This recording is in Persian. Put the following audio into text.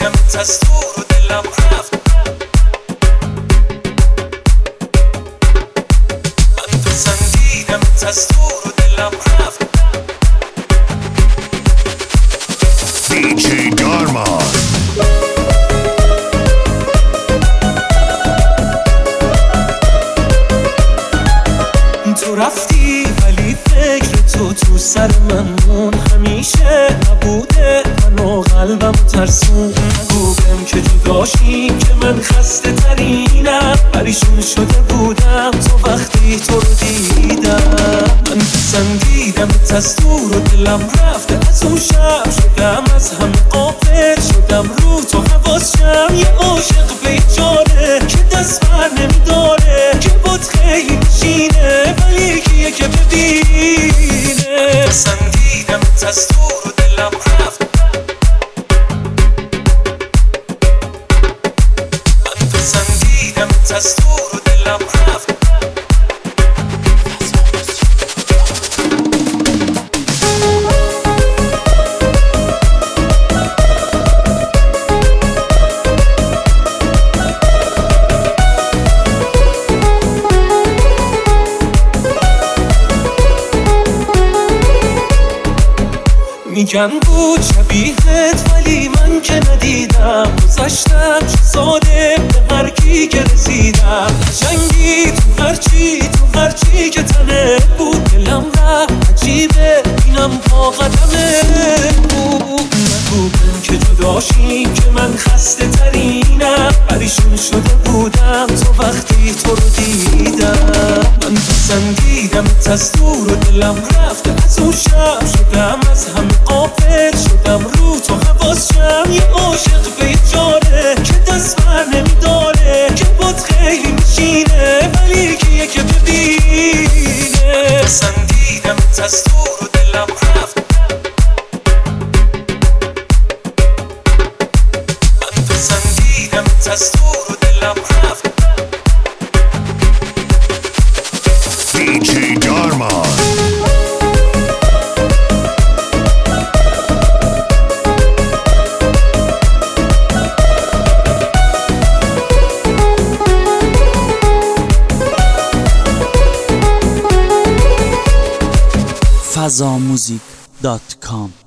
دیدمت از دور و دلم رفت. من پسندیدمت از دور و دلم رفت. DJ Darman. تو رفتی ولی فکر تو سر من مون، همیشه نبوده من و قلبم ترسون. نگو بهم که جداشیم که من خسته ترینم، پریشون شده بودم تو وقتی تو رو دیدم. من پسندیدمت از دور و دلم رفته، از اون شب شدم از همه غافل شدم، رو تو حواسم یه عاشق بیچاره که دست بر نمیداره، که بود خیلی میشینه ولی کیه که ببینه. پسندیدمت از دور و دلم رفت. من پسندیدمت از دور و دلم رفت. میگن بود شبیهت ولی من که ندیدم، گذشتم چه ساده به هر کی که رسیدم. قشنگی تو هرچی که تنه بود، دلم رفت عجیبه اینم پا قدمه بود. نگو بهم که جداشیم که من خسته ترینم، پریشون شده بودم تو وقتی تو رو دیدم. من پسندیدمت از دور و دلم رفته، از اون شب شدم از همه غافل شدم، رو تو حواسم یه عاشق بیچاره که دست بر نمیداره، که بود خیلی میشینه ولی کیه که ببینه. پسندیدمت از دور و دلم رفت. من پسندیدمت از دور و دلم رفت. DJ Darman. fazamusic.com